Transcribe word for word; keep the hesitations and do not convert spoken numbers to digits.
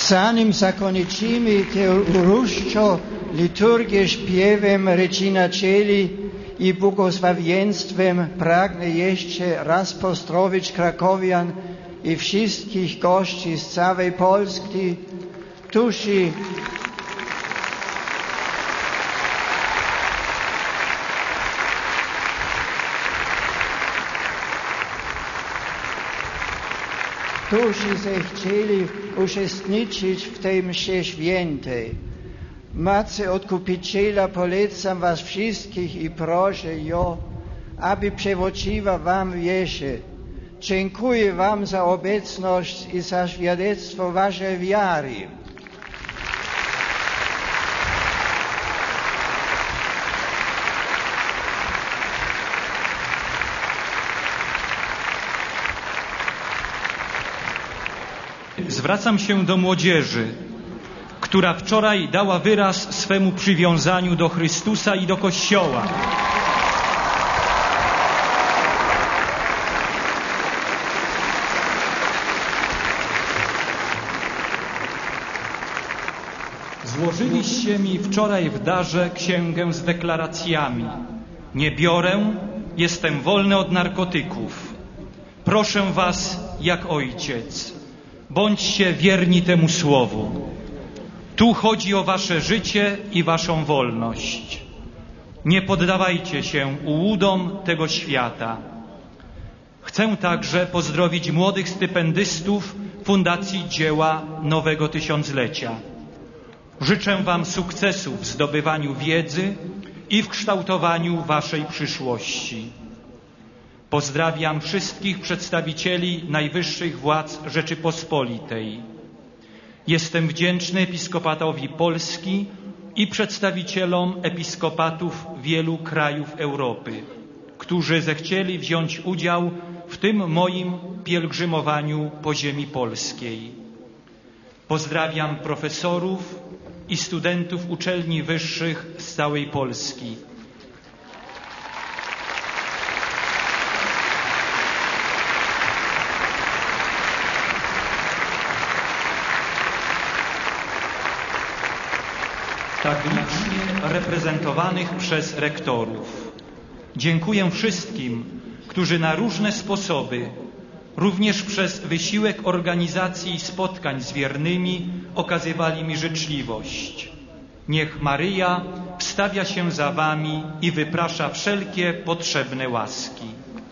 Zanim zakończymy tę uroczą liturgię śpiewem Regina Coeli i błogosławieństwem, pragnę jeszcze raz pozdrowić krakowian i wszystkich gości z całej Polski, którzy którzy zechcieli uczestniczyć w tej mszy świętej. Matce Odkupiciela polecam was wszystkich i proszę ją, aby przewodziła wam w wierze. Dziękuję wam za obecność i za świadectwo waszej wiary. Zwracam się do młodzieży, która wczoraj dała wyraz swemu przywiązaniu do Chrystusa i do Kościoła. Złożyliście mi wczoraj w darze księgę z deklaracjami. Nie biorę, jestem wolny od narkotyków. Proszę was jak ojciec. Bądźcie wierni temu słowu. Tu chodzi o wasze życie i waszą wolność. Nie poddawajcie się ułudom tego świata. Chcę także pozdrowić młodych stypendystów Fundacji Dzieła Nowego Tysiąclecia. Życzę wam sukcesów w zdobywaniu wiedzy i w kształtowaniu waszej przyszłości. Pozdrawiam wszystkich przedstawicieli najwyższych władz Rzeczypospolitej. Jestem wdzięczny Episkopatowi Polski i przedstawicielom episkopatów wielu krajów Europy, którzy zechcieli wziąć udział w tym moim pielgrzymowaniu po ziemi polskiej. Pozdrawiam profesorów i studentów uczelni wyższych z całej Polski. Tak licznie reprezentowanych przez rektorów. Dziękuję wszystkim, którzy na różne sposoby, również przez wysiłek organizacji spotkań z wiernymi, okazywali mi życzliwość. Niech Maryja wstawia się za wami i wyprasza wszelkie potrzebne łaski.